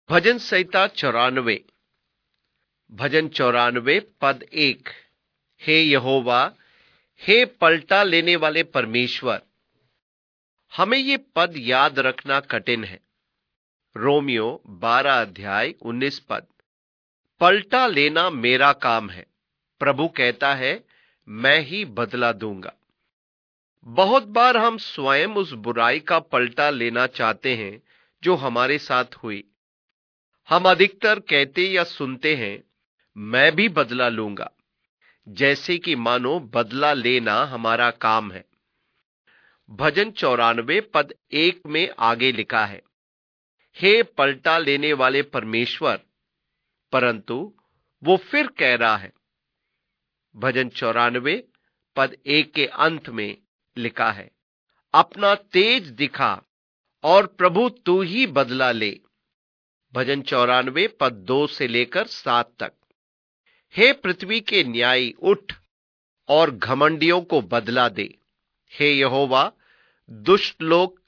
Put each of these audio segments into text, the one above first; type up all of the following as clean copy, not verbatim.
भजन संहिता 94। भजन 94 पद 1। हे यहोवा, हे पलटा लेने वाले परमेश्वर। हमें ये पद याद रखना कठिन है। रोमियो 12 अध्याय 19 पद। पलटा लेना मेरा काम है, प्रभु कहता है, मैं ही बदला दूंगा। बहुत बार हम स्वयं उस बुराई का पलटा लेना चाहते हैं जो हमारे साथ हुई। हम अधिकतर कहते या सुनते हैं, मैं भी बदला लूंगा, जैसे कि मानो बदला लेना हमारा काम है। भजन 94 पद 1 में आगे लिखा है, हे पलटा लेने वाले परमेश्वर। परंतु वो फिर कह रहा है, भजन 94 पद 1 के अंत में लिखा है, अपना तेज दिखा और प्रभु तू ही बदला ले। भजन 94 पद 2 से लेकर 7 तक। हे पृथ्वी के न्यायी, उठ और घमंडियों को बदला दे। हे यहोवा, दुष्ट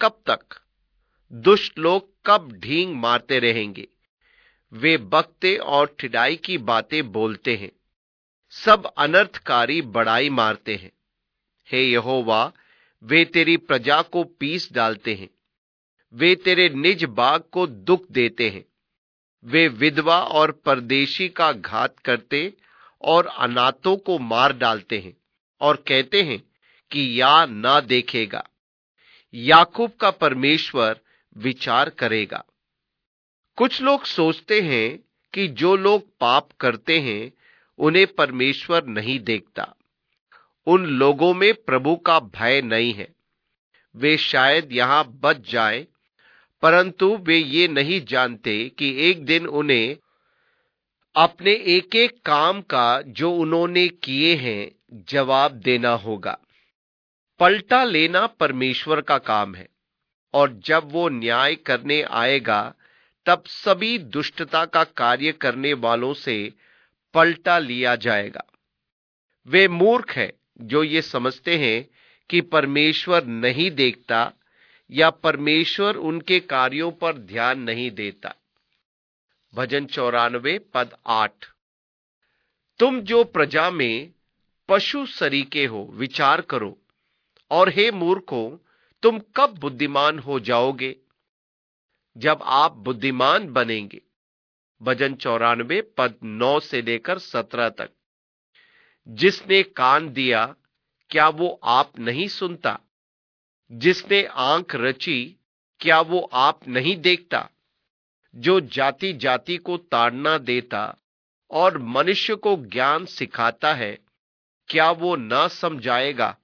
लोग कब ढींग मारते रहेंगे? वे बकते और ठिठाई की बातें बोलते हैं, सब अनर्थकारी बड़ाई मारते हैं। हे यहोवा, वे तेरी प्रजा को पीस डालते हैं, वे तेरे निज बाग को दुख देते हैं। वे विधवा और परदेशी का घात करते और अनाथों को मार डालते हैं और कहते हैं कि या ना देखेगा। याकूब का परमेश्वर विचार करेगा। कुछ लोग सोचते हैं कि जो लोग पाप करते हैं उन्हें परमेश्वर नहीं देखता। उन लोगों में प्रभु का भय नहीं है। वे शायद यहां बच जाएं, परंतु वे ये नहीं जानते कि एक दिन उन्हें अपने एक एक काम का जो उन्होंने किए हैं जवाब देना होगा। पलटा लेना परमेश्वर का काम है, और जब वो न्याय करने आएगा तब सभी दुष्टता का कार्य करने वालों से पलटा लिया जाएगा। वे मूर्ख हैं जो ये समझते हैं कि परमेश्वर नहीं देखता या परमेश्वर उनके कार्यों पर ध्यान नहीं देता। भजन 94 पद 8। तुम जो प्रजा में पशु सरीखे हो, विचार करो, और हे मूर्खों, तुम कब बुद्धिमान हो जाओगे? जब आप बुद्धिमान बनेंगे। भजन 94 पद 9 से लेकर 17 तक। जिसने कान दिया, क्या वो आप नहीं सुनता? जिसने आंख रची, क्या वो आप नहीं देखता? जो जाति जाति को ताड़ना देता और मनुष्य को ज्ञान सिखाता है, क्या वो ना समझाएगा?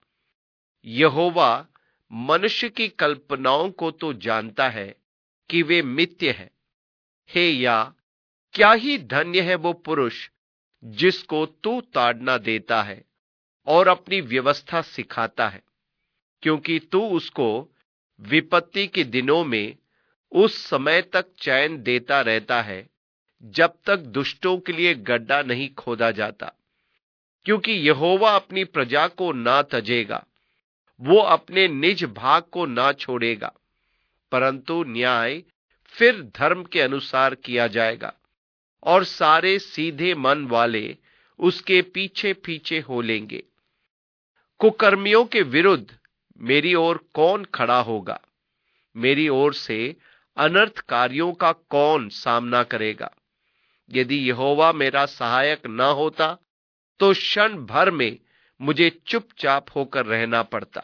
यहोवा मनुष्य की कल्पनाओं को तो जानता है कि वे मिथ्य है। हे या, क्या ही धन्य है वो पुरुष जिसको तू ताड़ना देता है और अपनी व्यवस्था सिखाता है, क्योंकि तू उसको विपत्ति के दिनों में उस समय तक चैन देता रहता है जब तक दुष्टों के लिए गड्ढा नहीं खोदा जाता। क्योंकि यहोवा अपनी प्रजा को ना तजेगा, वो अपने निज भाग को ना छोड़ेगा, परंतु न्याय फिर धर्म के अनुसार किया जाएगा और सारे सीधे मन वाले उसके पीछे पीछे हो लेंगे। कुकर्मियों के विरुद्ध मेरी ओर कौन खड़ा होगा? मेरी ओर से अनर्थकारियों का कौन सामना करेगा? यदि यहोवा मेरा सहायक न होता तो क्षण भर में मुझे चुपचाप होकर रहना पड़ता,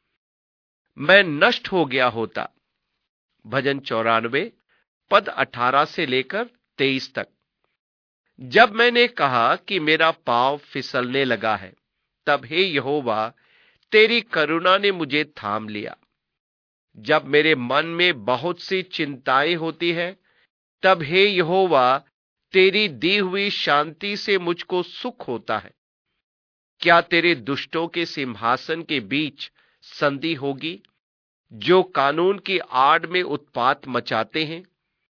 मैं नष्ट हो गया होता। भजन 94 पद 18 से लेकर 23 तक। जब मैंने कहा कि मेरा पांव फिसलने लगा है, तब हे यहोवा, तेरी करुणा ने मुझे थाम लिया। जब मेरे मन में बहुत सी चिंताएं होती है, तब हे यहोवा, तेरी दी हुई शांति से मुझको सुख होता है। क्या तेरे दुष्टों के सिंहासन के बीच संधि होगी, जो कानून की आड़ में उत्पात मचाते हैं?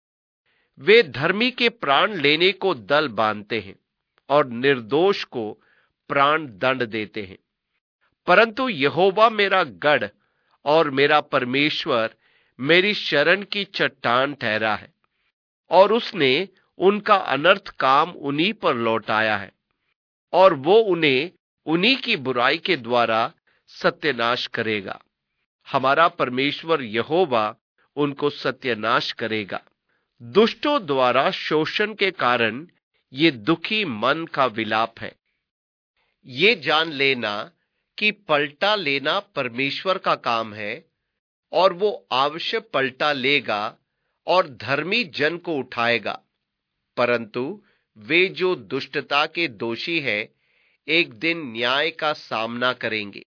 वे धर्मी के प्राण लेने को दल बांधते हैं और निर्दोष को प्राण दंड देते हैं। परंतु यहोवा मेरा गढ़ और मेरा परमेश्वर मेरी शरण की चट्टान ठहरा है, और उसने उनका अनर्थ काम उन्हीं पर लौटाया है, और वो उन्हें उन्हीं की बुराई के द्वारा सत्यानाश करेगा। हमारा परमेश्वर यहोवा उनको सत्यानाश करेगा। दुष्टों द्वारा शोषण के कारण ये दुखी मन का विलाप है। ये जान लेना कि पलटा लेना परमेश्वर का काम है, और वो अवश्य पलटा लेगा और धर्मी जन को उठाएगा। परंतु वे जो दुष्टता के दोषी हैं, एक दिन न्याय का सामना करेंगे।